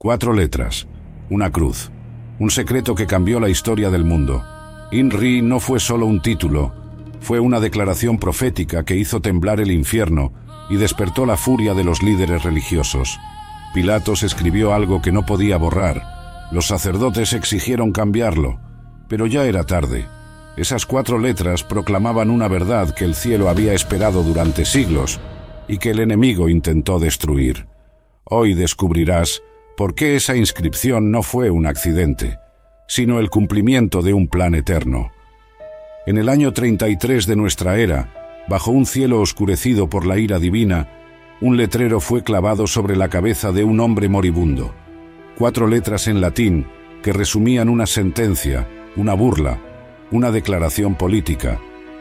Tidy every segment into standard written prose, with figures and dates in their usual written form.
4 letras, una cruz, un secreto que cambió la historia del mundo. Inri no fue solo un título, fue una declaración profética que hizo temblar el infierno y despertó la furia de los líderes religiosos. Pilatos escribió algo que no podía borrar. Los sacerdotes exigieron cambiarlo, pero ya era tarde. Esas 4 letras proclamaban una verdad que el cielo había esperado durante siglos y que el enemigo intentó destruir. Hoy descubrirás por qué esa inscripción no fue un accidente, sino el cumplimiento de un plan eterno. En el año 33 de nuestra era, bajo un cielo oscurecido por la ira divina, un letrero fue clavado sobre la cabeza de un hombre moribundo. 4 letras en latín que resumían una sentencia, una burla, una declaración política.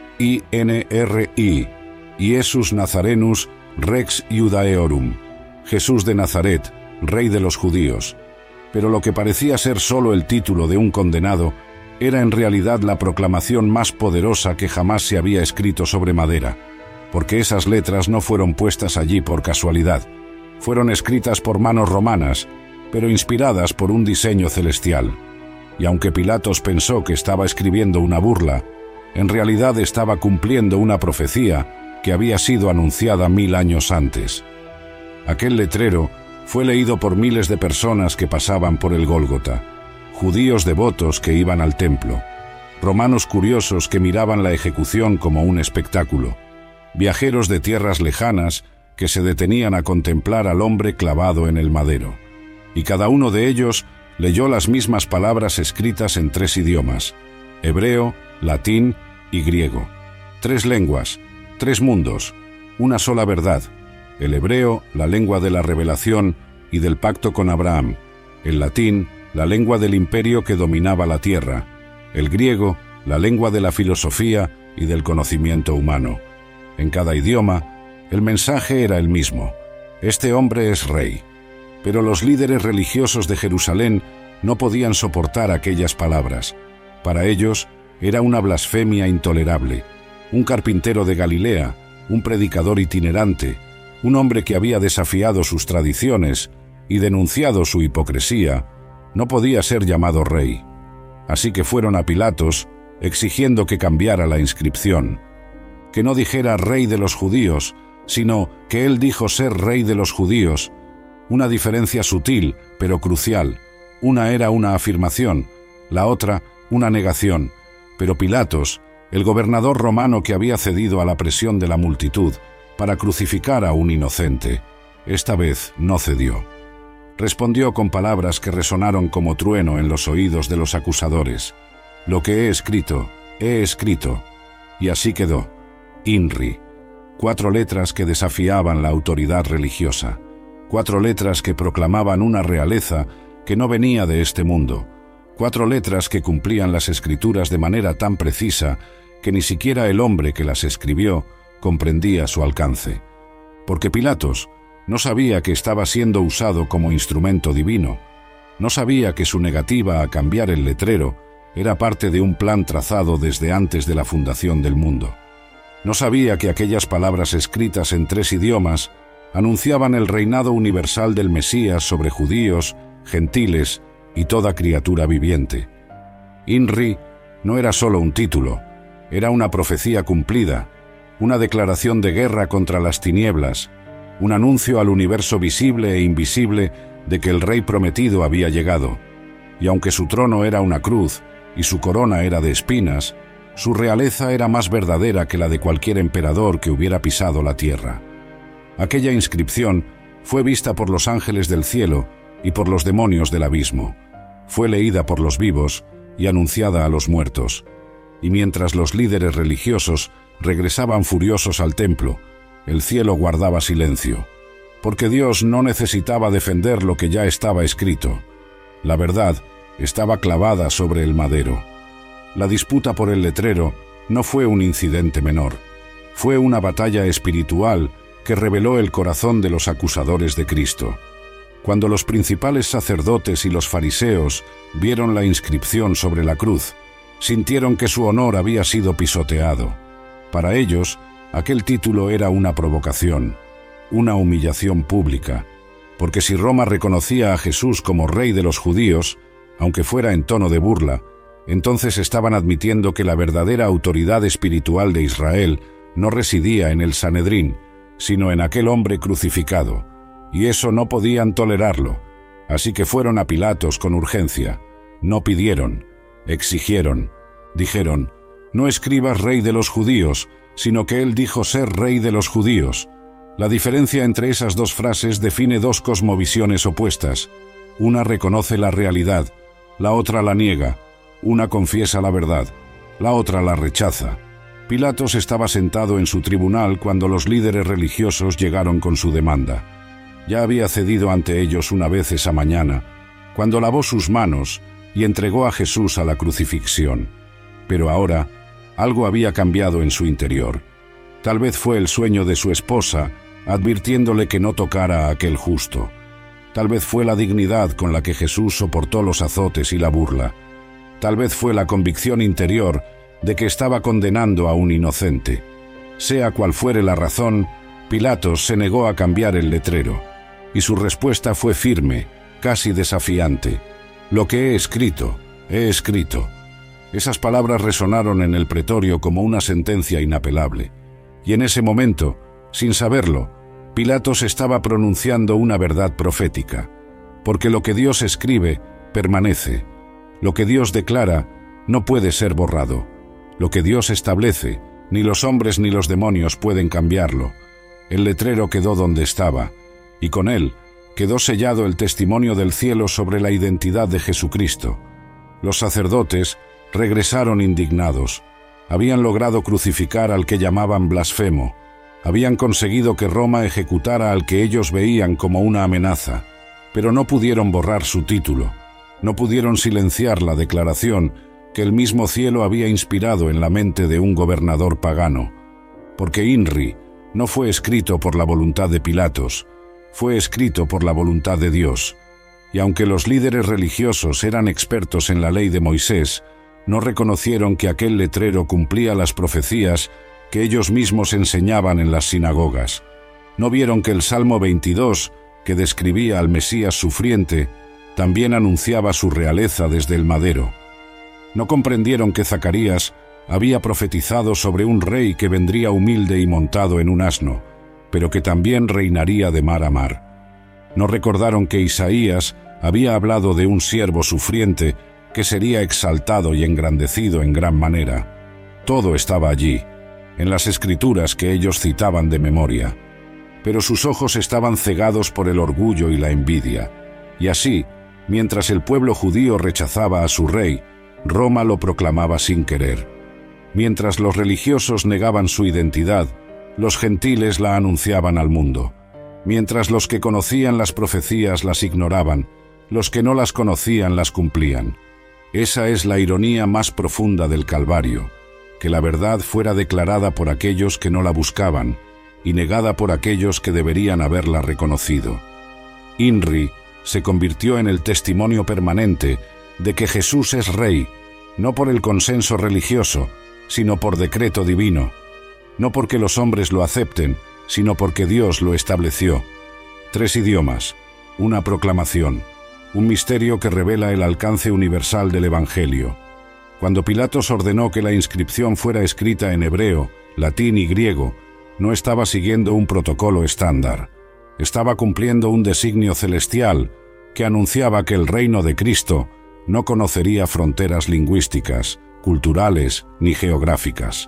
INRI, Iesus Nazarenus Rex Iudaeorum, Jesús de Nazaret, Rey de los Judíos. Pero lo que parecía ser solo el título de un condenado era en realidad la proclamación más poderosa que jamás se había escrito sobre madera, porque esas letras no fueron puestas allí por casualidad. Fueron escritas por manos romanas, pero inspiradas por un diseño celestial. Y aunque Pilatos pensó que estaba escribiendo una burla, en realidad estaba cumpliendo una profecía que había sido anunciada 1000 años antes. Aquel letrero fue leído por miles de personas que pasaban por el Gólgota, judíos devotos que iban al templo, romanos curiosos que miraban la ejecución como un espectáculo, viajeros de tierras lejanas que se detenían a contemplar al hombre clavado en el madero. Y cada uno de ellos leyó las mismas palabras escritas en 3 idiomas, hebreo, latín y griego. 3 lenguas, 3 mundos, una sola verdad. El hebreo, la lengua de la revelación y del pacto con Abraham. El latín, la lengua del imperio que dominaba la tierra. El griego, la lengua de la filosofía y del conocimiento humano. En cada idioma, el mensaje era el mismo. Este hombre es rey. Pero los líderes religiosos de Jerusalén no podían soportar aquellas palabras. Para ellos, era una blasfemia intolerable. Un carpintero de Galilea, un predicador itinerante, un hombre que había desafiado sus tradiciones y denunciado su hipocresía, no podía ser llamado rey. Así que fueron a Pilatos exigiendo que cambiara la inscripción, que no dijera rey de los judíos, sino que él dijo ser rey de los judíos, una diferencia sutil pero crucial. Una era una afirmación, la otra una negación, pero Pilatos, el gobernador romano que había cedido a la presión de la multitud para crucificar a un inocente, esta vez no cedió. Respondió con palabras que resonaron como trueno en los oídos de los acusadores. Lo que he escrito, y así quedó. INRI, 4 letras que desafiaban la autoridad religiosa, 4 letras que proclamaban una realeza que no venía de este mundo, 4 letras que cumplían las escrituras de manera tan precisa que ni siquiera el hombre que las escribió comprendía su alcance. Porque Pilatos no sabía que estaba siendo usado como instrumento divino, no sabía que su negativa a cambiar el letrero era parte de un plan trazado desde antes de la fundación del mundo. No sabía que aquellas palabras escritas en 3 idiomas anunciaban el reinado universal del Mesías sobre judíos, gentiles y toda criatura viviente. INRI no era solo un título, era una profecía cumplida, una declaración de guerra contra las tinieblas, un anuncio al universo visible e invisible de que el Rey prometido había llegado. Y aunque su trono era una cruz y su corona era de espinas, su realeza era más verdadera que la de cualquier emperador que hubiera pisado la tierra. Aquella inscripción fue vista por los ángeles del cielo y por los demonios del abismo. Fue leída por los vivos y anunciada a los muertos. Y mientras los líderes religiosos regresaban furiosos al templo, el cielo guardaba silencio, porque Dios no necesitaba defender lo que ya estaba escrito. La verdad estaba clavada sobre el madero. La disputa por el letrero no fue un incidente menor. Fue una batalla espiritual que reveló el corazón de los acusadores de Cristo. Cuando los principales sacerdotes y los fariseos vieron la inscripción sobre la cruz, sintieron que su honor había sido pisoteado. Para ellos, aquel título era una provocación, una humillación pública, porque si Roma reconocía a Jesús como rey de los judíos, aunque fuera en tono de burla, entonces estaban admitiendo que la verdadera autoridad espiritual de Israel no residía en el Sanedrín, sino en aquel hombre crucificado, y eso no podían tolerarlo. Así que fueron a Pilatos con urgencia. No pidieron, exigieron. Dijeron: no escribas rey de los judíos, sino que él dijo ser rey de los judíos. La diferencia entre esas dos frases define dos cosmovisiones opuestas. Una reconoce la realidad, la otra la niega. Una confiesa la verdad, la otra la rechaza. Pilatos estaba sentado en su tribunal cuando los líderes religiosos llegaron con su demanda. Ya había cedido ante ellos una vez esa mañana, cuando lavó sus manos y entregó a Jesús a la crucifixión. Pero ahora, algo había cambiado en su interior. Tal vez fue el sueño de su esposa, advirtiéndole que no tocara a aquel justo. Tal vez fue la dignidad con la que Jesús soportó los azotes y la burla. Tal vez fue la convicción interior de que estaba condenando a un inocente. Sea cual fuere la razón, Pilatos se negó a cambiar el letrero, y su respuesta fue firme, casi desafiante. Lo que he escrito, he escrito. Esas palabras resonaron en el pretorio como una sentencia inapelable, y en ese momento, sin saberlo, Pilatos estaba pronunciando una verdad profética, porque lo que Dios escribe permanece. Lo que Dios declara no puede ser borrado. Lo que Dios establece, ni los hombres ni los demonios pueden cambiarlo. El letrero quedó donde estaba, y con él quedó sellado el testimonio del cielo sobre la identidad de Jesucristo. Los sacerdotes regresaron indignados. Habían logrado crucificar al que llamaban blasfemo. Habían conseguido que Roma ejecutara al que ellos veían como una amenaza, pero no pudieron borrar su título. No pudieron silenciar la declaración que el mismo cielo había inspirado en la mente de un gobernador pagano. Porque INRI no fue escrito por la voluntad de Pilatos, fue escrito por la voluntad de Dios. Y aunque los líderes religiosos eran expertos en la ley de Moisés, no reconocieron que aquel letrero cumplía las profecías que ellos mismos enseñaban en las sinagogas. No vieron que el Salmo 22, que describía al Mesías sufriente, también anunciaba su realeza desde el madero. No comprendieron que Zacarías había profetizado sobre un rey que vendría humilde y montado en un asno, pero que también reinaría de mar a mar. No recordaron que Isaías había hablado de un siervo sufriente que sería exaltado y engrandecido en gran manera. Todo estaba allí, en las escrituras que ellos citaban de memoria. Pero sus ojos estaban cegados por el orgullo y la envidia, y así, mientras el pueblo judío rechazaba a su rey, Roma lo proclamaba sin querer. Mientras los religiosos negaban su identidad, los gentiles la anunciaban al mundo. Mientras los que conocían las profecías las ignoraban, los que no las conocían las cumplían. Esa es la ironía más profunda del Calvario, que la verdad fuera declarada por aquellos que no la buscaban y negada por aquellos que deberían haberla reconocido. INRI se convirtió en el testimonio permanente de que Jesús es rey, no por el consenso religioso, sino por decreto divino, no porque los hombres lo acepten, sino porque Dios lo estableció. 3 idiomas, una proclamación, un misterio que revela el alcance universal del Evangelio. Cuando Pilatos ordenó que la inscripción fuera escrita en hebreo, latín y griego, no estaba siguiendo un protocolo estándar. Estaba cumpliendo un designio celestial que anunciaba que el reino de Cristo no conocería fronteras lingüísticas, culturales ni geográficas.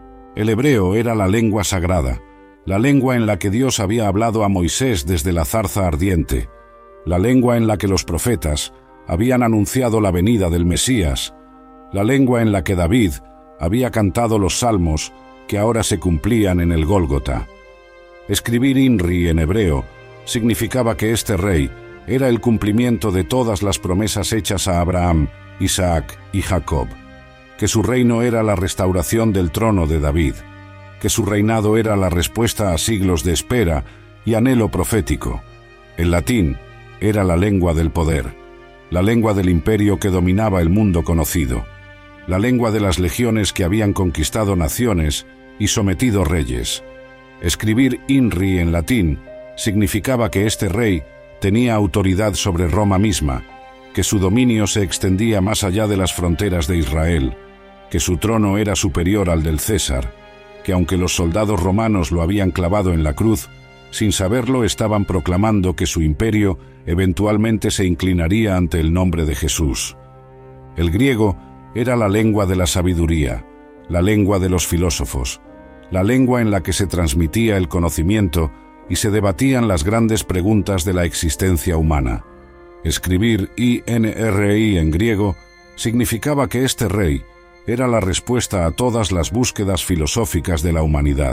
El hebreo era la lengua sagrada, la lengua en la que Dios había hablado a Moisés desde la zarza ardiente, la lengua en la que los profetas habían anunciado la venida del Mesías, la lengua en la que David había cantado los salmos que ahora se cumplían en el Gólgota. Escribir INRI en hebreo significaba que este rey era el cumplimiento de todas las promesas hechas a Abraham, Isaac y Jacob, que su reino era la restauración del trono de David, que su reinado era la respuesta a siglos de espera y anhelo profético. El latín era la lengua del poder, la lengua del imperio que dominaba el mundo conocido, la lengua de las legiones que habían conquistado naciones y sometido reyes. Escribir INRI en latín significaba que este rey tenía autoridad sobre Roma misma, que su dominio se extendía más allá de las fronteras de Israel, que su trono era superior al del César, que aunque los soldados romanos lo habían clavado en la cruz, sin saberlo estaban proclamando que su imperio eventualmente se inclinaría ante el nombre de Jesús. El griego era la lengua de la sabiduría, la lengua de los filósofos, la lengua en la que se transmitía el conocimiento y se debatían las grandes preguntas de la existencia humana. Escribir INRI en griego significaba que este rey era la respuesta a todas las búsquedas filosóficas de la humanidad,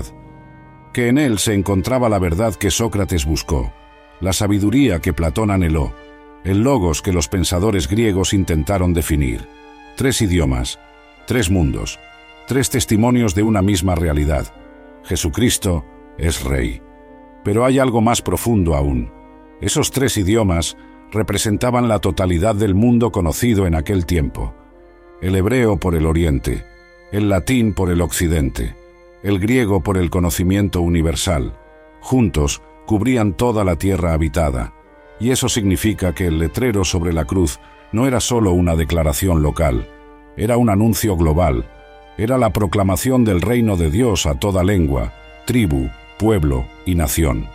que en él se encontraba la verdad que Sócrates buscó, la sabiduría que Platón anheló, el logos que los pensadores griegos intentaron definir. 3 idiomas, 3 mundos, 3 testimonios de una misma realidad. Jesucristo es Rey. Pero hay algo más profundo aún. Esos 3 idiomas representaban la totalidad del mundo conocido en aquel tiempo. El hebreo por el oriente, el latín por el occidente, el griego por el conocimiento universal. Juntos cubrían toda la tierra habitada, y eso significa que el letrero sobre la cruz no era solo una declaración local, era un anuncio global, era la proclamación del reino de Dios a toda lengua, tribu, pueblo y nación.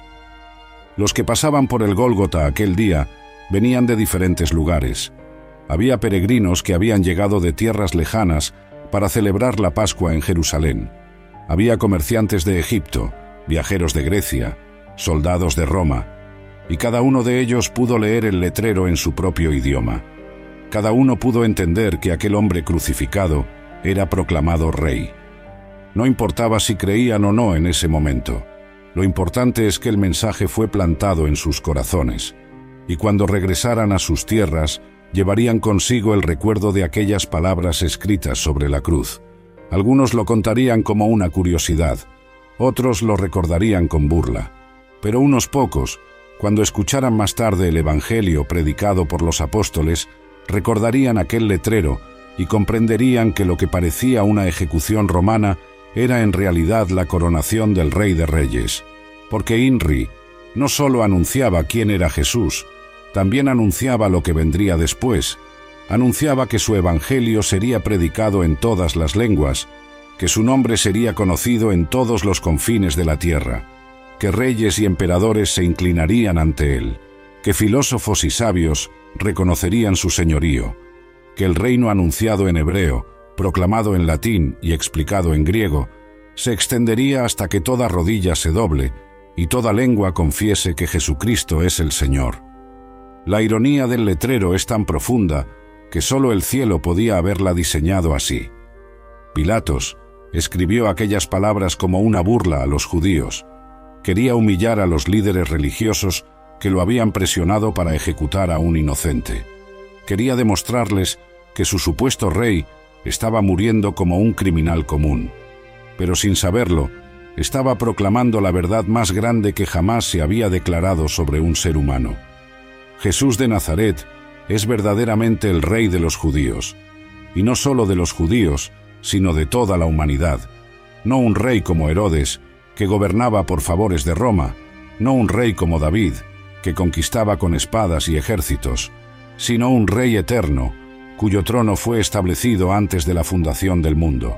Los que pasaban por el Gólgota aquel día venían de diferentes lugares. Había peregrinos que habían llegado de tierras lejanas para celebrar la Pascua en Jerusalén. Había comerciantes de Egipto, viajeros de Grecia, soldados de Roma, y cada uno de ellos pudo leer el letrero en su propio idioma. Cada uno pudo entender que aquel hombre crucificado era proclamado rey. No importaba si creían o no en ese momento. Lo importante es que el mensaje fue plantado en sus corazones, y cuando regresaran a sus tierras, llevarían consigo el recuerdo de aquellas palabras escritas sobre la cruz. Algunos lo contarían como una curiosidad, otros lo recordarían con burla, pero unos pocos, cuando escucharan más tarde el Evangelio predicado por los apóstoles, recordarían aquel letrero y comprenderían que lo que parecía una ejecución romana era en realidad la coronación del Rey de Reyes, porque INRI no solo anunciaba quién era Jesús, también anunciaba lo que vendría después, anunciaba que su evangelio sería predicado en todas las lenguas, que su nombre sería conocido en todos los confines de la tierra, que reyes y emperadores se inclinarían ante él, que filósofos y sabios reconocerían su señorío, que el reino anunciado en hebreo, proclamado en latín y explicado en griego, se extendería hasta que toda rodilla se doble y toda lengua confiese que Jesucristo es el Señor. La ironía del letrero es tan profunda que solo el cielo podía haberla diseñado así. Pilatos escribió aquellas palabras como una burla a los judíos. Quería humillar a los líderes religiosos que lo habían presionado para ejecutar a un inocente. Quería demostrarles que su supuesto rey estaba muriendo como un criminal común. Pero sin saberlo, estaba proclamando la verdad más grande que jamás se había declarado sobre un ser humano. Jesús de Nazaret es verdaderamente el Rey de los judíos, y no solo de los judíos, sino de toda la humanidad. No un rey como Herodes, que gobernaba por favores de Roma, no un rey como David, que conquistaba con espadas y ejércitos, sino un rey eterno, cuyo trono fue establecido antes de la fundación del mundo.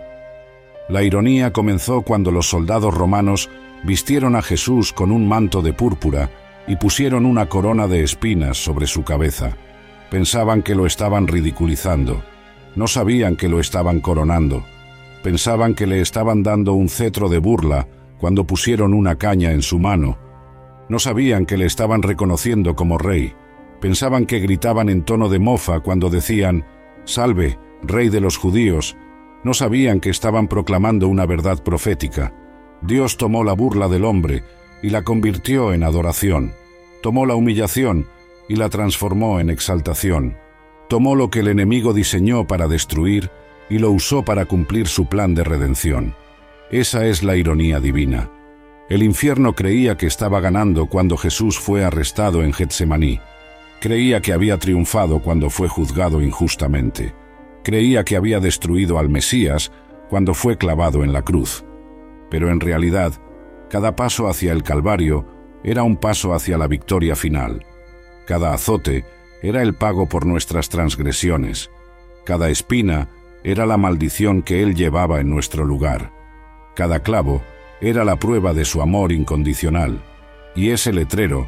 La ironía comenzó cuando los soldados romanos vistieron a Jesús con un manto de púrpura y pusieron una corona de espinas sobre su cabeza. Pensaban que lo estaban ridiculizando. No sabían que lo estaban coronando. Pensaban que le estaban dando un cetro de burla cuando pusieron una caña en su mano. No sabían que le estaban reconociendo como rey. Pensaban que gritaban en tono de mofa cuando decían: «Salve, Rey de los judíos». No sabían que estaban proclamando una verdad profética. Dios tomó la burla del hombre y la convirtió en adoración. Tomó la humillación y la transformó en exaltación. Tomó lo que el enemigo diseñó para destruir y lo usó para cumplir su plan de redención. Esa es la ironía divina. El infierno creía que estaba ganando cuando Jesús fue arrestado en Getsemaní. Creía que había triunfado cuando fue juzgado injustamente. Creía que había destruido al Mesías cuando fue clavado en la cruz. Pero en realidad, cada paso hacia el Calvario era un paso hacia la victoria final. Cada azote era el pago por nuestras transgresiones. Cada espina era la maldición que Él llevaba en nuestro lugar. Cada clavo era la prueba de su amor incondicional. Y ese letrero,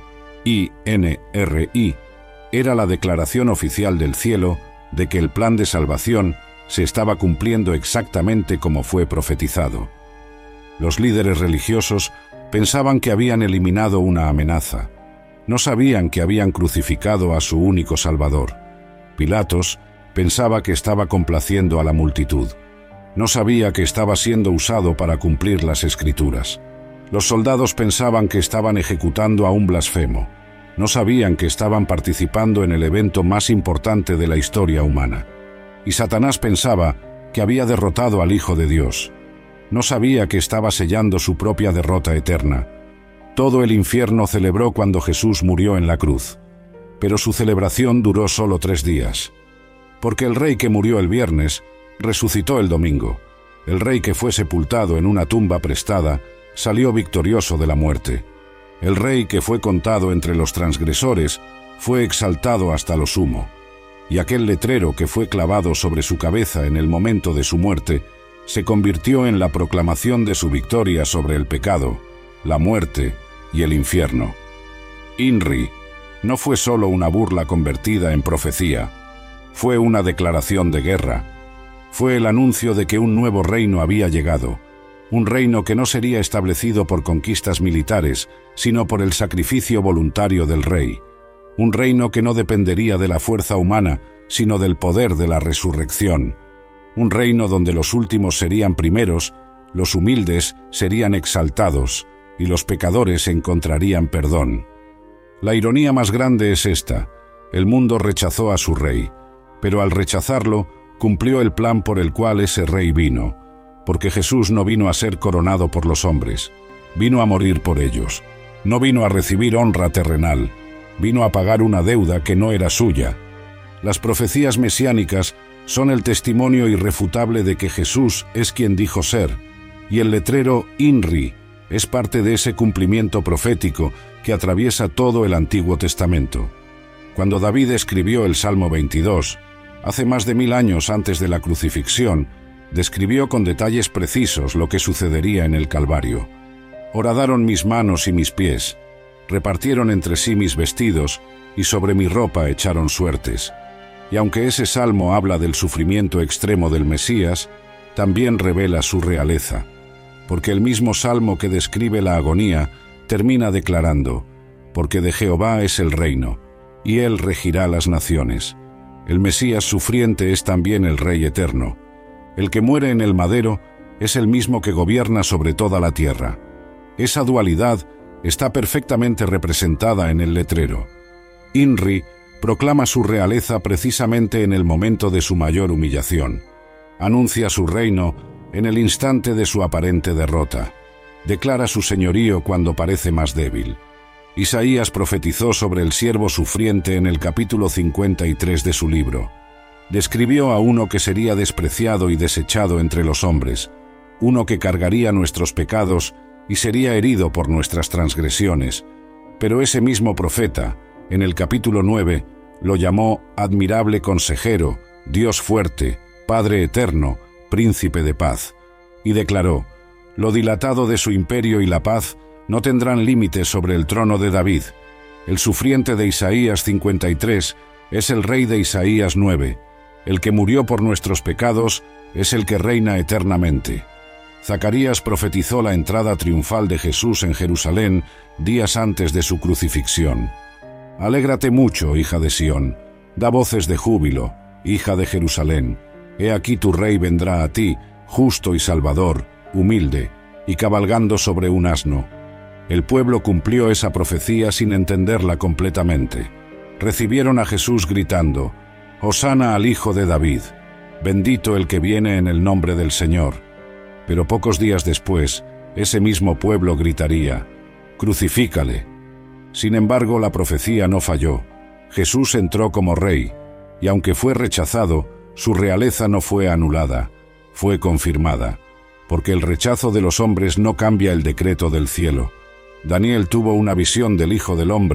INRI, era la declaración oficial del cielo de que el plan de salvación se estaba cumpliendo exactamente como fue profetizado. Los líderes religiosos pensaban que habían eliminado una amenaza. No sabían que habían crucificado a su único Salvador. Pilatos pensaba que estaba complaciendo a la multitud. No sabía que estaba siendo usado para cumplir las Escrituras. Los soldados pensaban que estaban ejecutando a un blasfemo. No sabían que estaban participando en el evento más importante de la historia humana. Y Satanás pensaba que había derrotado al Hijo de Dios. No sabía que estaba sellando su propia derrota eterna. Todo el infierno celebró cuando Jesús murió en la cruz. Pero su celebración duró solo 3 días. Porque el rey que murió el viernes resucitó el domingo. El rey que fue sepultado en una tumba prestada salió victorioso de la muerte. El rey que fue contado entre los transgresores fue exaltado hasta lo sumo. Y aquel letrero que fue clavado sobre su cabeza en el momento de su muerte se convirtió en la proclamación de su victoria sobre el pecado, la muerte y el infierno. INRI no fue solo una burla convertida en profecía, fue una declaración de guerra. Fue el anuncio de que un nuevo reino había llegado, un reino que no sería establecido por conquistas militares, sino por el sacrificio voluntario del rey, un reino que no dependería de la fuerza humana, sino del poder de la resurrección, un reino donde los últimos serían primeros, los humildes serían exaltados y los pecadores encontrarían perdón. La ironía más grande es esta: el mundo rechazó a su rey, pero al rechazarlo, cumplió el plan por el cual ese rey vino, porque Jesús no vino a ser coronado por los hombres, vino a morir por ellos, no vino a recibir honra terrenal, vino a pagar una deuda que no era suya. Las profecías mesiánicas son el testimonio irrefutable de que Jesús es quien dijo ser, y el letrero INRI es parte de ese cumplimiento profético que atraviesa todo el Antiguo Testamento. Cuando David escribió el Salmo 22, hace más de 1000 años antes de la crucifixión, describió con detalles precisos lo que sucedería en el Calvario. Horadaron mis manos y mis pies, repartieron entre sí mis vestidos, y sobre mi ropa echaron suertes. Y aunque ese salmo habla del sufrimiento extremo del Mesías, también revela su realeza, porque el mismo salmo que describe la agonía termina declarando: porque de Jehová es el reino, y él regirá las naciones. El Mesías sufriente es también el Rey eterno. El que muere en el madero es el mismo que gobierna sobre toda la tierra. Esa dualidad está perfectamente representada en el letrero. INRI proclama su realeza precisamente en el momento de su mayor humillación. Anuncia su reino en el instante de su aparente derrota. Declara su señorío cuando parece más débil. Isaías profetizó sobre el siervo sufriente en el capítulo 53 de su libro. Describió a uno que sería despreciado y desechado entre los hombres, uno que cargaría nuestros pecados y sería herido por nuestras transgresiones. Pero ese mismo profeta, en el capítulo 9, lo llamó admirable consejero, Dios fuerte, Padre eterno, príncipe de paz, y declaró: lo dilatado de su imperio y la paz no tendrán límites sobre el trono de David. El sufriente de Isaías 53 es el rey de Isaías 9. El que murió por nuestros pecados es el que reina eternamente. Zacarías profetizó la entrada triunfal de Jesús en Jerusalén días antes de su crucifixión. Alégrate mucho, hija de Sión, da voces de júbilo, hija de Jerusalén. He aquí tu rey vendrá a ti, justo y salvador, humilde, y cabalgando sobre un asno. El pueblo cumplió esa profecía sin entenderla completamente. Recibieron a Jesús gritando: Hosana al Hijo de David, bendito el que viene en el nombre del Señor. Pero pocos días después, ese mismo pueblo gritaría: crucifícale. Sin embargo, la profecía no falló. Jesús entró como rey, y aunque fue rechazado, su realeza no fue anulada, fue confirmada, porque el rechazo de los hombres no cambia el decreto del cielo. Daniel tuvo una visión del Hijo del Hombre,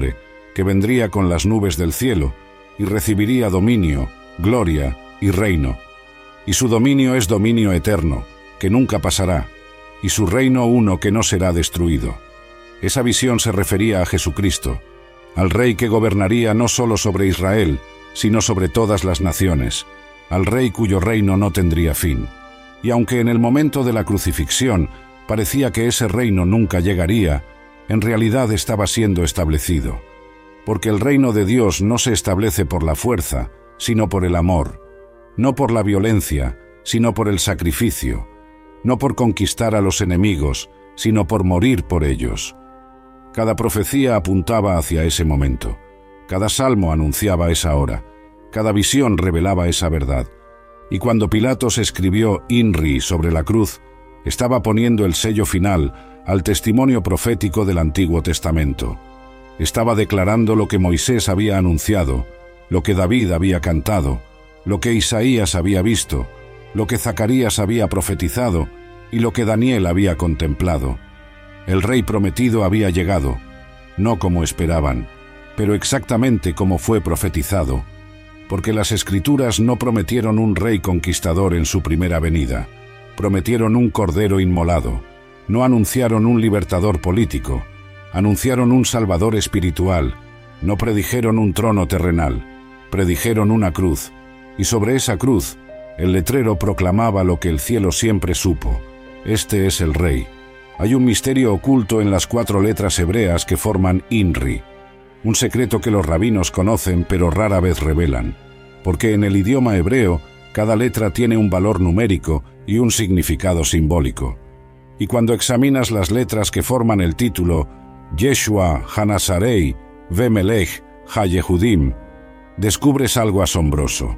que vendría con las nubes del cielo y recibiría dominio, gloria y reino. Y su dominio es dominio eterno, que nunca pasará, y su reino uno que no será destruido. Esa visión se refería a Jesucristo, al Rey que gobernaría no solo sobre Israel, sino sobre todas las naciones, al Rey cuyo reino no tendría fin. Y aunque en el momento de la crucifixión parecía que ese reino nunca llegaría, en realidad estaba siendo establecido. Porque el reino de Dios no se establece por la fuerza, sino por el amor, no por la violencia, sino por el sacrificio, no por conquistar a los enemigos, sino por morir por ellos. Cada profecía apuntaba hacia ese momento, cada salmo anunciaba esa hora, cada visión revelaba esa verdad. Y cuando Pilatos escribió INRI sobre la cruz, estaba poniendo el sello final al testimonio profético del Antiguo Testamento. Estaba declarando lo que Moisés había anunciado, lo que David había cantado, lo que Isaías había visto, lo que Zacarías había profetizado y lo que Daniel había contemplado. El Rey prometido había llegado, no como esperaban, pero exactamente como fue profetizado, porque las Escrituras no prometieron un rey conquistador en su primera venida, prometieron un cordero inmolado, no anunciaron un libertador político, anunciaron un salvador espiritual, no predijeron un trono terrenal, predijeron una cruz, y sobre esa cruz el letrero proclamaba lo que el cielo siempre supo: este es el Rey. Hay un misterio oculto en las 4 letras hebreas que forman INRI, un secreto que los rabinos conocen pero rara vez revelan, porque en el idioma hebreo cada letra tiene un valor numérico y un significado simbólico. Y cuando examinas las letras que forman el título Yeshua HaNazarei Vemelech HaYehudim, descubres algo asombroso.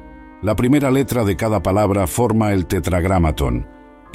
La primera letra de cada palabra forma el tetragramaton,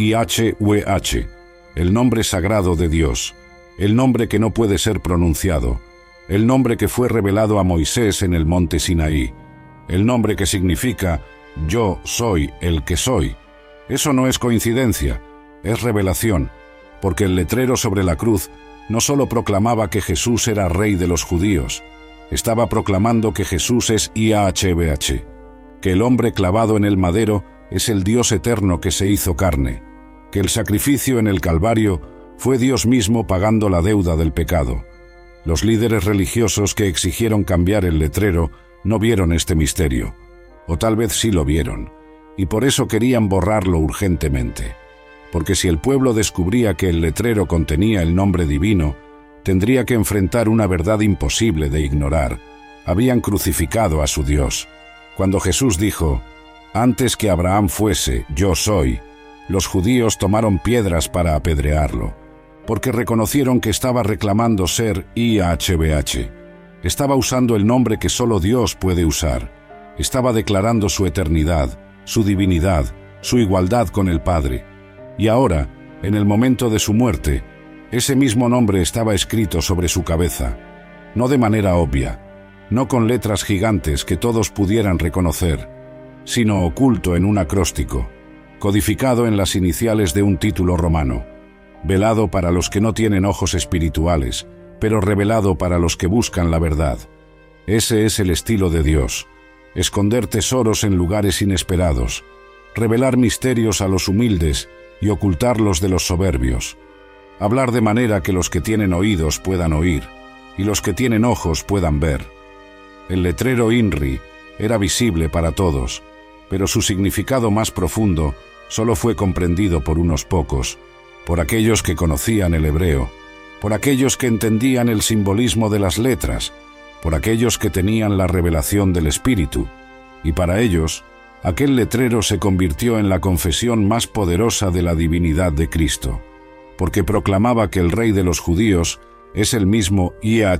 YHWH, el nombre sagrado de Dios, el nombre que no puede ser pronunciado, el nombre que fue revelado a Moisés en el monte Sinaí, el nombre que significa yo soy el que soy. Eso no es coincidencia, es revelación, porque el letrero sobre la cruz no solo proclamaba que Jesús era Rey de los judíos, estaba proclamando que Jesús es YHWH, que el hombre clavado en el madero es el Dios eterno que se hizo carne, que el sacrificio en el Calvario fue Dios mismo pagando la deuda del pecado. Los líderes religiosos que exigieron cambiar el letrero no vieron este misterio, o tal vez sí lo vieron, y por eso querían borrarlo urgentemente, porque si el pueblo descubría que el letrero contenía el nombre divino, tendría que enfrentar una verdad imposible de ignorar: habían crucificado a su Dios. Cuando Jesús dijo, antes que Abraham fuese, yo soy, los judíos tomaron piedras para apedrearlo, porque reconocieron que estaba reclamando ser YHWH. Estaba usando el nombre que solo Dios puede usar. Estaba declarando su eternidad, su divinidad, su igualdad con el Padre. Y ahora, en el momento de su muerte, ese mismo nombre estaba escrito sobre su cabeza, no de manera obvia, no con letras gigantes que todos pudieran reconocer, sino oculto en un acróstico, codificado en las iniciales de un título romano, velado para los que no tienen ojos espirituales, pero revelado para los que buscan la verdad. Ese es el estilo de Dios: esconder tesoros en lugares inesperados, revelar misterios a los humildes y ocultarlos de los soberbios, hablar de manera que los que tienen oídos puedan oír y los que tienen ojos puedan ver. El letrero INRI era visible para todos, pero su significado más profundo solo fue comprendido por unos pocos, por aquellos que conocían el hebreo, por aquellos que entendían el simbolismo de las letras, por aquellos que tenían la revelación del Espíritu, y para ellos, aquel letrero se convirtió en la confesión más poderosa de la divinidad de Cristo, porque proclamaba que el Rey de los judíos es el mismo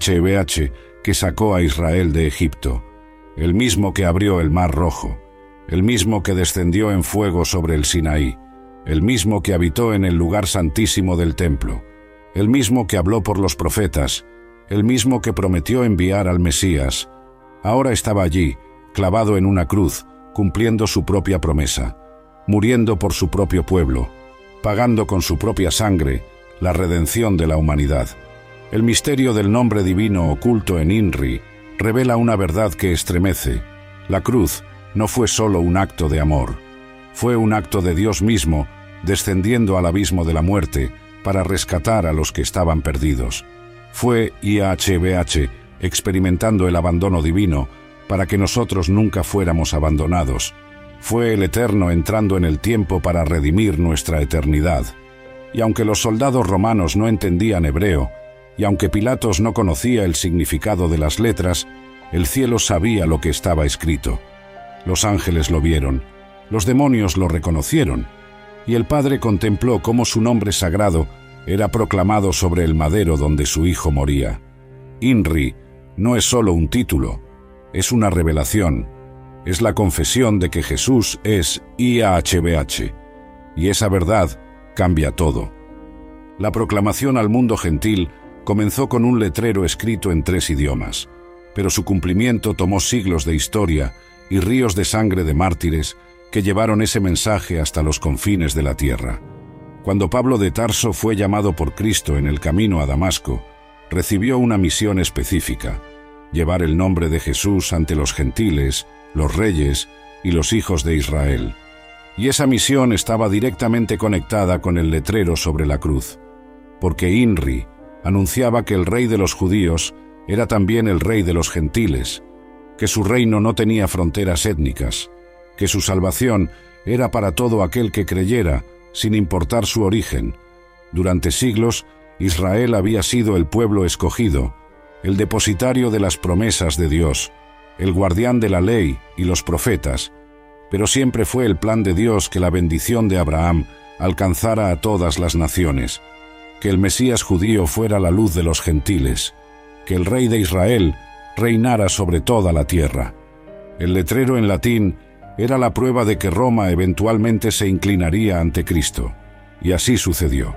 YHWH que sacó a Israel de Egipto, el mismo que abrió el Mar Rojo, el mismo que descendió en fuego sobre el Sinaí, el mismo que habitó en el lugar santísimo del templo, el mismo que habló por los profetas, el mismo que prometió enviar al Mesías. Ahora estaba allí, clavado en una cruz, cumpliendo su propia promesa, muriendo por su propio pueblo, pagando con su propia sangre la redención de la humanidad. El misterio del nombre divino oculto en INRI revela una verdad que estremece. La cruz no fue solo un acto de amor, fue un acto de Dios mismo descendiendo al abismo de la muerte para rescatar a los que estaban perdidos. Fue IHBH experimentando el abandono divino para que nosotros nunca fuéramos abandonados. Fue el Eterno entrando en el tiempo para redimir nuestra eternidad. Y aunque los soldados romanos no entendían hebreo, y aunque Pilatos no conocía el significado de las letras, el cielo sabía lo que estaba escrito. Los ángeles lo vieron, los demonios lo reconocieron, y el Padre contempló cómo su nombre sagrado era proclamado sobre el madero donde su hijo moría. INRI no es solo un título, es una revelación, es la confesión de que Jesús es IHBH, y esa verdad cambia todo. La proclamación al mundo gentil comenzó con un letrero escrito en 3 idiomas, pero su cumplimiento tomó siglos de historia y ríos de sangre de mártires que llevaron ese mensaje hasta los confines de la tierra. Cuando Pablo de Tarso fue llamado por Cristo en el camino a Damasco, recibió una misión específica: llevar el nombre de Jesús ante los gentiles, los reyes y los hijos de Israel. Y esa misión estaba directamente conectada con el letrero sobre la cruz, porque INRI anunciaba que el rey de los judíos era también el rey de los gentiles, que su reino no tenía fronteras étnicas, que su salvación era para todo aquel que creyera, sin importar su origen. Durante siglos, Israel había sido el pueblo escogido, el depositario de las promesas de Dios, el guardián de la ley y los profetas, pero siempre fue el plan de Dios que la bendición de Abraham alcanzara a todas las naciones, que el Mesías judío fuera la luz de los gentiles, que el rey de Israel reinara sobre toda la tierra. El letrero en latín era la prueba de que Roma eventualmente se inclinaría ante Cristo, y así sucedió.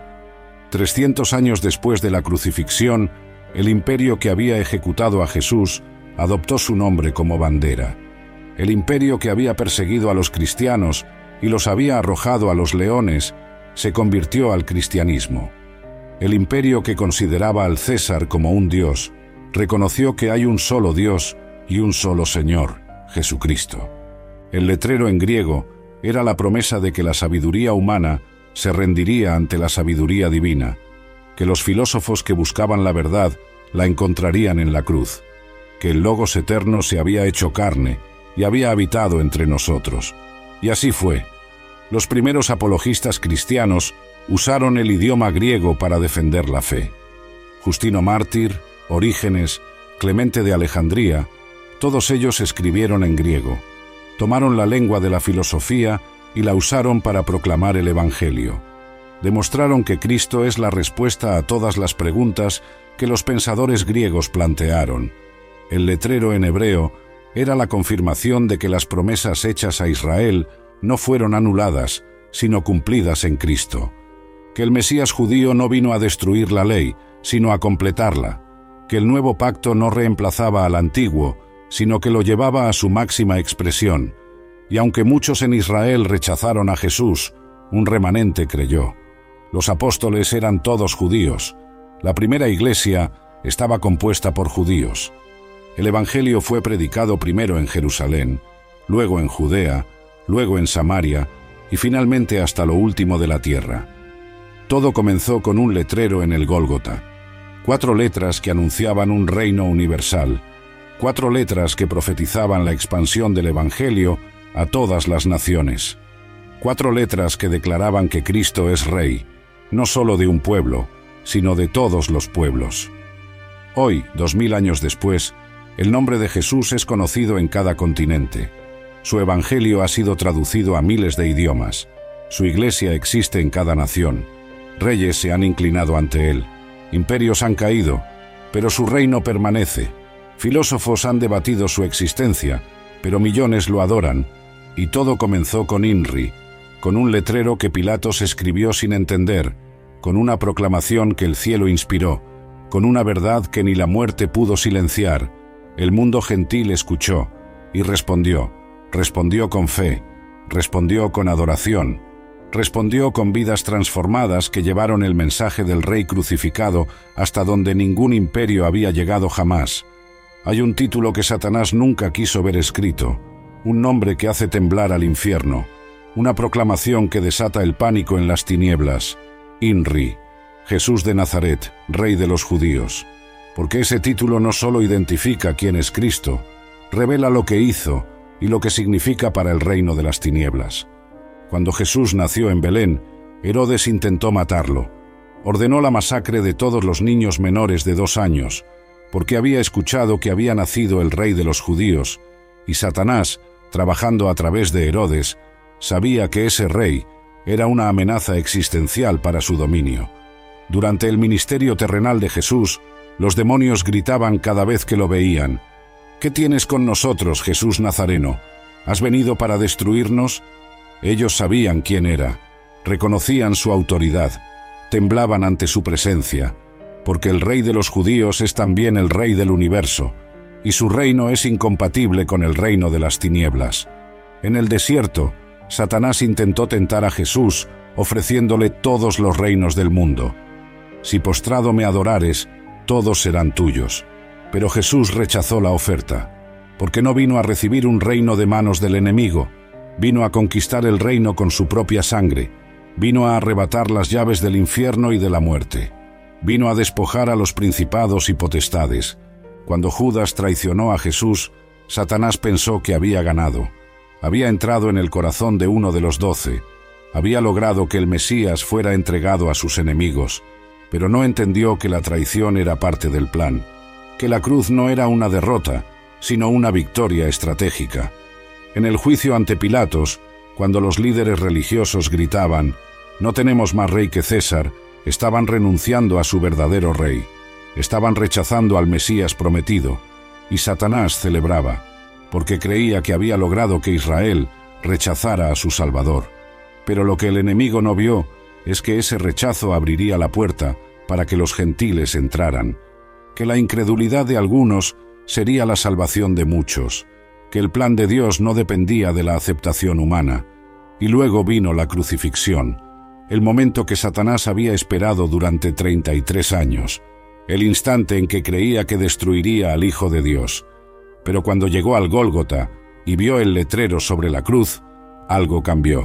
300 años después de la crucifixión, el imperio que había ejecutado a Jesús adoptó su nombre como bandera. El imperio que había perseguido a los cristianos y los había arrojado a los leones se convirtió al cristianismo. El imperio que consideraba al César como un dios reconoció que hay un solo Dios y un solo Señor, Jesucristo. El letrero en griego era la promesa de que la sabiduría humana se rendiría ante la sabiduría divina, que los filósofos que buscaban la verdad la encontrarían en la cruz, que el Logos eterno se había hecho carne y había habitado entre nosotros. Y así fue. Los primeros apologistas cristianos usaron el idioma griego para defender la fe. Justino Mártir, Orígenes, Clemente de Alejandría, todos ellos escribieron en griego. Tomaron la lengua de la filosofía y la usaron para proclamar el Evangelio. Demostraron que Cristo es la respuesta a todas las preguntas que los pensadores griegos plantearon. El letrero en hebreo era la confirmación de que las promesas hechas a Israel no fueron anuladas, sino cumplidas en Cristo. Que el Mesías judío no vino a destruir la ley, sino a completarla. Que el nuevo pacto no reemplazaba al antiguo, sino que lo llevaba a su máxima expresión. Y aunque muchos en Israel rechazaron a Jesús, un remanente creyó. Los apóstoles eran todos judíos. La primera iglesia estaba compuesta por judíos. El Evangelio fue predicado primero en Jerusalén, luego en Judea, luego en Samaria y finalmente hasta lo último de la tierra. Todo comenzó con un letrero en el Gólgota. 4 letras que anunciaban un reino universal. 4 letras que profetizaban la expansión del Evangelio a todas las naciones. 4 letras que declaraban que Cristo es Rey, no solo de un pueblo, sino de todos los pueblos. Hoy, 2000 años después, el nombre de Jesús es conocido en cada continente. Su Evangelio ha sido traducido a miles de idiomas. Su iglesia existe en cada nación. Reyes se han inclinado ante él. Imperios han caído, pero su reino permanece. Filósofos han debatido su existencia, pero millones lo adoran. Y todo comenzó con INRI, con un letrero que Pilatos escribió sin entender, con una proclamación que el cielo inspiró, con una verdad que ni la muerte pudo silenciar. El mundo gentil escuchó y respondió con fe, respondió con adoración, Respondió con vidas transformadas que llevaron el mensaje del Rey crucificado hasta donde ningún imperio había llegado jamás. Hay un título que Satanás nunca quiso ver escrito, un nombre que hace temblar al infierno, una proclamación que desata el pánico en las tinieblas: INRI, Jesús de Nazaret, Rey de los Judíos. Porque ese título no solo identifica quién es Cristo, revela lo que hizo y lo que significa para el reino de las tinieblas. Cuando Jesús nació en Belén, Herodes intentó matarlo. Ordenó la masacre de todos los niños menores de 2 años, porque había escuchado que había nacido el Rey de los Judíos, y Satanás, trabajando a través de Herodes, sabía que ese rey era una amenaza existencial para su dominio. Durante el ministerio terrenal de Jesús, los demonios gritaban cada vez que lo veían: «¿Qué tienes con nosotros, Jesús Nazareno? ¿Has venido para destruirnos?». Ellos sabían quién era, reconocían su autoridad, temblaban ante su presencia, porque el Rey de los Judíos es también el Rey del universo, y su reino es incompatible con el reino de las tinieblas. En el desierto, Satanás intentó tentar a Jesús, ofreciéndole todos los reinos del mundo. «Si postrado me adorares, todos serán tuyos». Pero Jesús rechazó la oferta, porque no vino a recibir un reino de manos del enemigo, vino a conquistar el reino con su propia sangre, vino a arrebatar las llaves del infierno y de la muerte, vino a despojar a los principados y potestades. Cuando Judas traicionó a Jesús, Satanás pensó que había ganado, había entrado en el corazón de uno de los 12, había logrado que el Mesías fuera entregado a sus enemigos, pero no entendió que la traición era parte del plan, que la cruz no era una derrota, sino una victoria estratégica. En el juicio ante Pilatos, cuando los líderes religiosos gritaban: «No tenemos más rey que César», estaban renunciando a su verdadero rey, estaban rechazando al Mesías prometido, y Satanás celebraba, porque creía que había logrado que Israel rechazara a su Salvador. Pero lo que el enemigo no vio es que ese rechazo abriría la puerta para que los gentiles entraran, que la incredulidad de algunos sería la salvación de muchos, que el plan de Dios no dependía de la aceptación humana. Y luego vino la crucifixión, el momento que Satanás había esperado durante 33 años, el instante en que creía que destruiría al Hijo de Dios. Pero cuando llegó al Gólgota y vio el letrero sobre la cruz, algo cambió.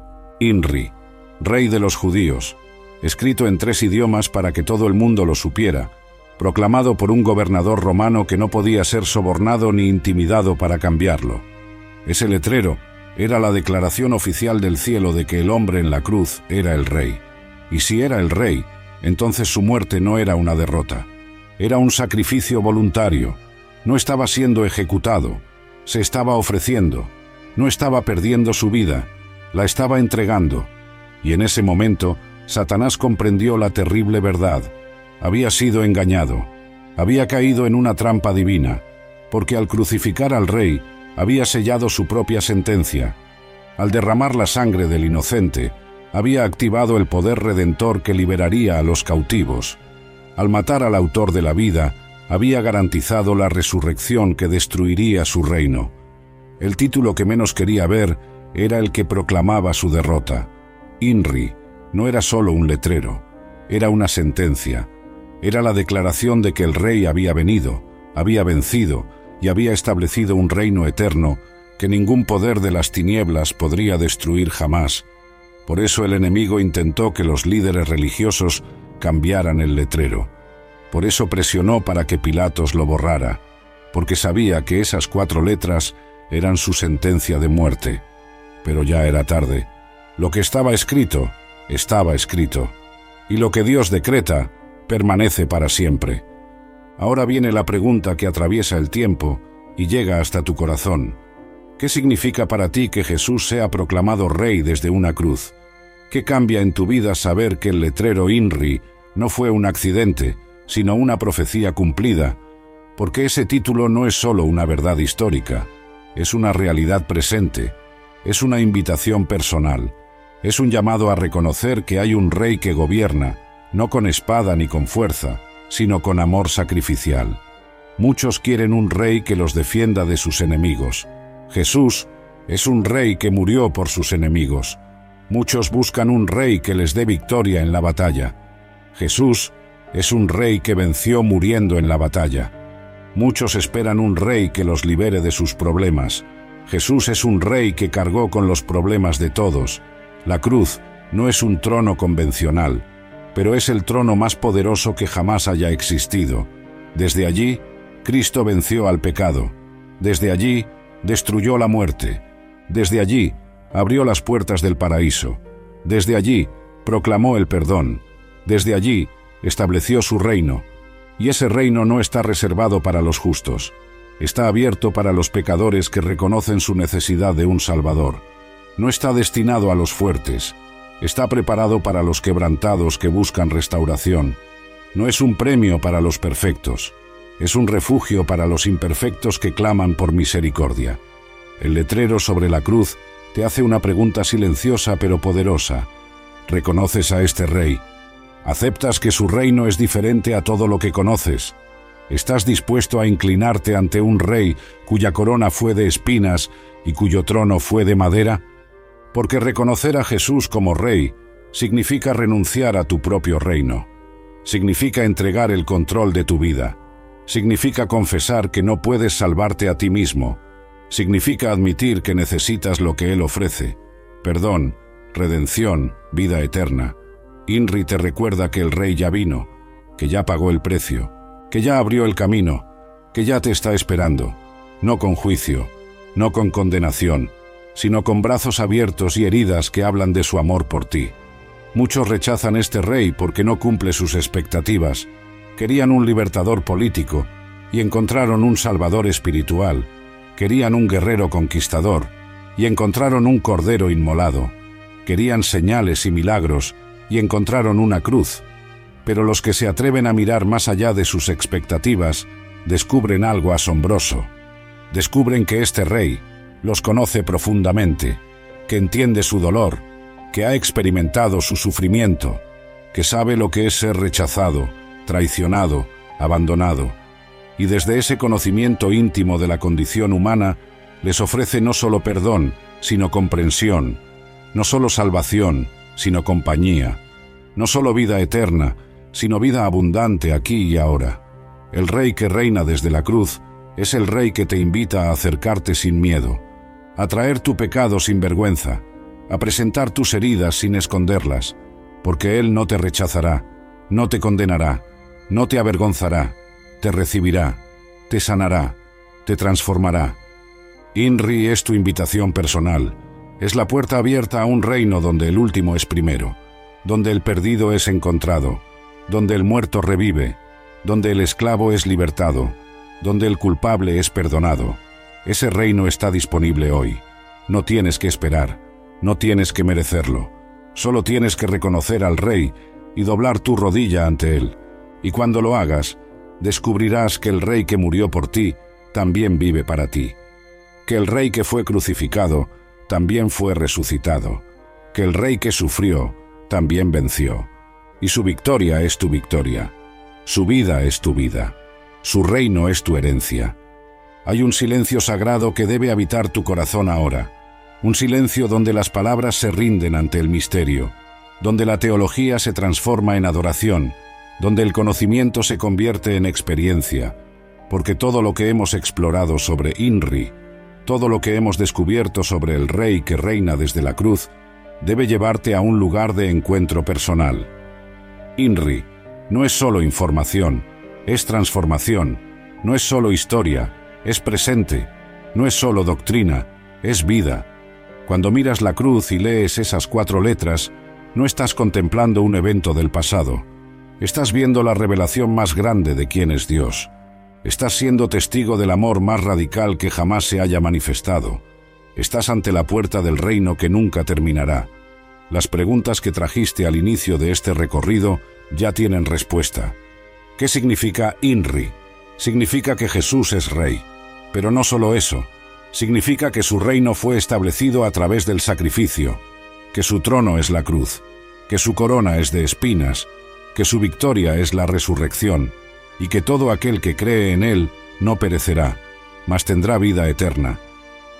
INRI, Rey de los Judíos, escrito en 3 idiomas para que todo el mundo lo supiera, proclamado por un gobernador romano que no podía ser sobornado ni intimidado para cambiarlo. Ese letrero era la declaración oficial del cielo de que el hombre en la cruz era el rey. Y si era el rey, entonces su muerte no era una derrota. Era un sacrificio voluntario. No estaba siendo ejecutado. Se estaba ofreciendo. No estaba perdiendo su vida. La estaba entregando. Y en ese momento, Satanás comprendió la terrible verdad. Había sido engañado, había caído en una trampa divina, porque al crucificar al rey, había sellado su propia sentencia. Al derramar la sangre del inocente, había activado el poder redentor que liberaría a los cautivos. Al matar al autor de la vida, había garantizado la resurrección que destruiría su reino. El título que menos quería ver era el que proclamaba su derrota. INRI no era solo un letrero, era una sentencia. Era la declaración de que el rey había venido, había vencido y había establecido un reino eterno que ningún poder de las tinieblas podría destruir jamás. Por eso el enemigo intentó que los líderes religiosos cambiaran el letrero. Por eso presionó para que Pilatos lo borrara, porque sabía que esas 4 letras eran su sentencia de muerte. Pero ya era tarde. Lo que estaba escrito, y lo que Dios decreta, permanece para siempre. Ahora viene la pregunta que atraviesa el tiempo y llega hasta tu corazón. ¿Qué significa para ti que Jesús sea proclamado Rey desde una cruz? ¿Qué cambia en tu vida saber que el letrero INRI no fue un accidente, sino una profecía cumplida? Porque ese título no es solo una verdad histórica, es una realidad presente, es una invitación personal, es un llamado a reconocer que hay un Rey que gobierna, no con espada ni con fuerza, sino con amor sacrificial. Muchos quieren un Rey que los defienda de sus enemigos. Jesús es un Rey que murió por sus enemigos. Muchos buscan un rey que les dé victoria en la batalla. Jesús es un rey que venció muriendo en la batalla. Muchos esperan un rey que los libere de sus problemas. Jesús es un rey que cargó con los problemas de todos. La cruz no es un trono convencional, pero es el trono más poderoso que jamás haya existido. Desde allí, Cristo venció al pecado. Desde allí, destruyó la muerte. Desde allí, abrió las puertas del paraíso. Desde allí, proclamó el perdón. Desde allí, estableció su reino. Y ese reino no está reservado para los justos. Está abierto para los pecadores que reconocen su necesidad de un Salvador. No está destinado a los fuertes. Está preparado para los quebrantados que buscan restauración. No es un premio para los perfectos. Es un refugio para los imperfectos que claman por misericordia. El letrero sobre la cruz te hace una pregunta silenciosa pero poderosa. ¿Reconoces a este rey? ¿Aceptas que su reino es diferente a todo lo que conoces? ¿Estás dispuesto a inclinarte ante un rey cuya corona fue de espinas y cuyo trono fue de madera? Porque reconocer a Jesús como rey significa renunciar a tu propio reino. Significa entregar el control de tu vida. Significa confesar que no puedes salvarte a ti mismo. Significa admitir que necesitas lo que Él ofrece: perdón, redención, vida eterna. INRI te recuerda que el Rey ya vino, que ya pagó el precio, que ya abrió el camino, que ya te está esperando, no con juicio, no con condenación, sino con brazos abiertos y heridas que hablan de su amor por ti. Muchos rechazan este Rey porque no cumple sus expectativas. Querían un libertador político y encontraron un salvador espiritual. Querían un guerrero conquistador y encontraron un cordero inmolado. Querían señales y milagros y encontraron una cruz. Pero los que se atreven a mirar más allá de sus expectativas descubren algo asombroso. Descubren que este Rey los conoce profundamente, que entiende su dolor, que ha experimentado su sufrimiento, que sabe lo que es ser rechazado, traicionado, abandonado. Y desde ese conocimiento íntimo de la condición humana, les ofrece no solo perdón, sino comprensión, no solo salvación, sino compañía, no solo vida eterna, sino vida abundante aquí y ahora. El Rey que reina desde la cruz es el Rey que te invita a acercarte sin miedo, a traer tu pecado sin vergüenza, a presentar tus heridas sin esconderlas, porque Él no te rechazará, no te condenará, no te avergonzará, te recibirá, te sanará, te transformará. INRI es tu invitación personal. Es la puerta abierta a un reino donde el último es primero, donde el perdido es encontrado, donde el muerto revive, donde el esclavo es libertado, donde el culpable es perdonado. Ese reino está disponible hoy. No tienes que esperar, no tienes que merecerlo. Solo tienes que reconocer al Rey y doblar tu rodilla ante Él. Y cuando lo hagas, descubrirás que el Rey que murió por ti también vive para ti. Que el Rey que fue crucificado también fue resucitado. Que el Rey que sufrió también venció. Y su victoria es tu victoria. Su vida es tu vida. Su reino es tu herencia. Hay un silencio sagrado que debe habitar tu corazón ahora. Un silencio donde las palabras se rinden ante el misterio, donde la teología se transforma en adoración, donde el conocimiento se convierte en experiencia, porque todo lo que hemos explorado sobre INRI, todo lo que hemos descubierto sobre el Rey que reina desde la cruz, debe llevarte a un lugar de encuentro personal. INRI no es solo información, es transformación, no es solo historia, es presente, no es solo doctrina, es vida. Cuando miras la cruz y lees esas 4 letras, no estás contemplando un evento del pasado. Estás viendo la revelación más grande de quién es Dios. Estás siendo testigo del amor más radical que jamás se haya manifestado. Estás ante la puerta del reino que nunca terminará. Las preguntas que trajiste al inicio de este recorrido ya tienen respuesta. ¿Qué significa INRI? Significa que Jesús es Rey. Pero no solo eso. Significa que su reino fue establecido a través del sacrificio, que su trono es la cruz, que su corona es de espinas, que su victoria es la resurrección, y que todo aquel que cree en Él no perecerá, mas tendrá vida eterna.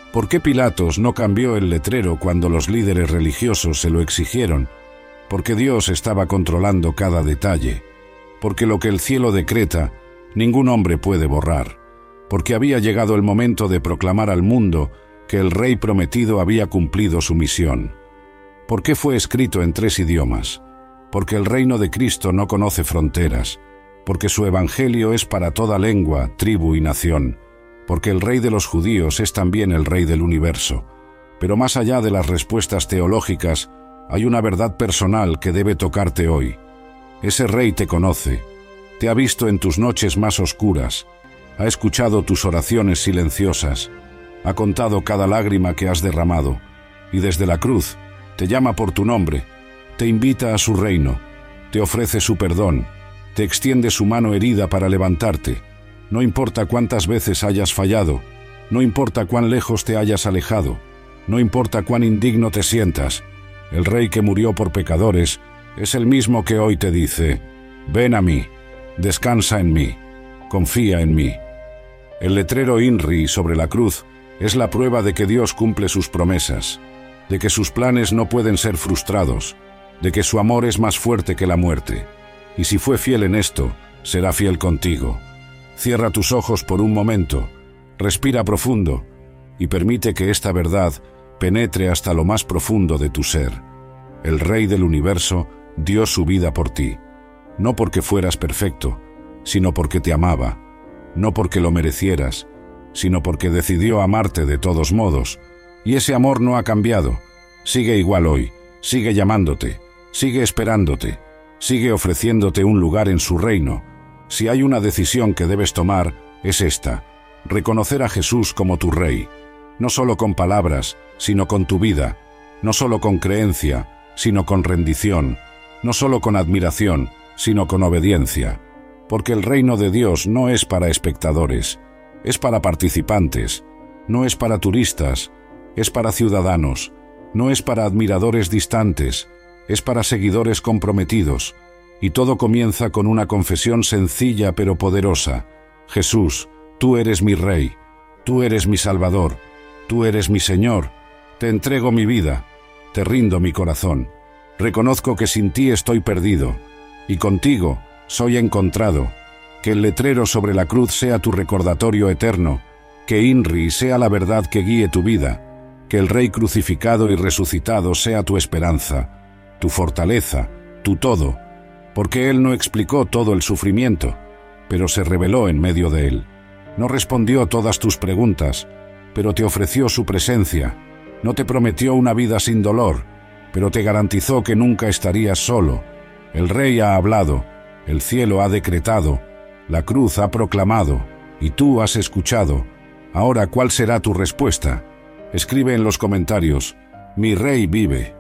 ¿Por qué Pilatos no cambió el letrero cuando los líderes religiosos se lo exigieron? Porque Dios estaba controlando cada detalle. Porque lo que el cielo decreta, ningún hombre puede borrar. Porque había llegado el momento de proclamar al mundo que el Rey prometido había cumplido su misión. ¿Por qué fue escrito en 3 idiomas? Porque el reino de Cristo no conoce fronteras. Porque su evangelio es para toda lengua, tribu y nación. Porque el Rey de los judíos es también el Rey del universo. Pero más allá de las respuestas teológicas, hay una verdad personal que debe tocarte hoy. Ese Rey te conoce, te ha visto en tus noches más oscuras, ha escuchado tus oraciones silenciosas, ha contado cada lágrima que has derramado, y desde la cruz te llama por tu nombre, te invita a su reino, te ofrece su perdón, te extiende su mano herida para levantarte. No importa cuántas veces hayas fallado, no importa cuán lejos te hayas alejado, no importa cuán indigno te sientas, el Rey que murió por pecadores es el mismo que hoy te dice: ven a mí, descansa en mí, confía en mí. El letrero INRI sobre la cruz es la prueba de que Dios cumple sus promesas, de que sus planes no pueden ser frustrados, de que su amor es más fuerte que la muerte. Y si fue fiel en esto, será fiel contigo. Cierra tus ojos por un momento, respira profundo y permite que esta verdad penetre hasta lo más profundo de tu ser. El Rey del universo dio su vida por ti, no porque fueras perfecto, sino porque te amaba, no porque lo merecieras, sino porque decidió amarte de todos modos, y ese amor no ha cambiado, sigue igual hoy, sigue llamándote, sigue esperándote, sigue ofreciéndote un lugar en su reino. Si hay una decisión que debes tomar, es esta: reconocer a Jesús como tu Rey, no solo con palabras, sino con tu vida, no solo con creencia, sino con rendición, no solo con admiración, sino con obediencia. Porque el reino de Dios no es para espectadores, es para participantes, no es para turistas, es para ciudadanos, no es para admiradores distantes, es para seguidores comprometidos. Y todo comienza con una confesión sencilla pero poderosa: Jesús, tú eres mi Rey, tú eres mi Salvador, tú eres mi Señor, te entrego mi vida, te rindo mi corazón. Reconozco que sin ti estoy perdido, y contigo soy encontrado. Que el letrero sobre la cruz sea tu recordatorio eterno, que INRI sea la verdad que guíe tu vida, que el Rey crucificado y resucitado sea tu esperanza, tu fortaleza, tu todo, porque Él no explicó todo el sufrimiento, pero se reveló en medio de él. No respondió todas tus preguntas, pero te ofreció su presencia. No te prometió una vida sin dolor, pero te garantizó que nunca estarías solo. El Rey ha hablado, el cielo ha decretado, la cruz ha proclamado, y tú has escuchado. Ahora, ¿cuál será tu respuesta? Escribe en los comentarios: mi Rey vive.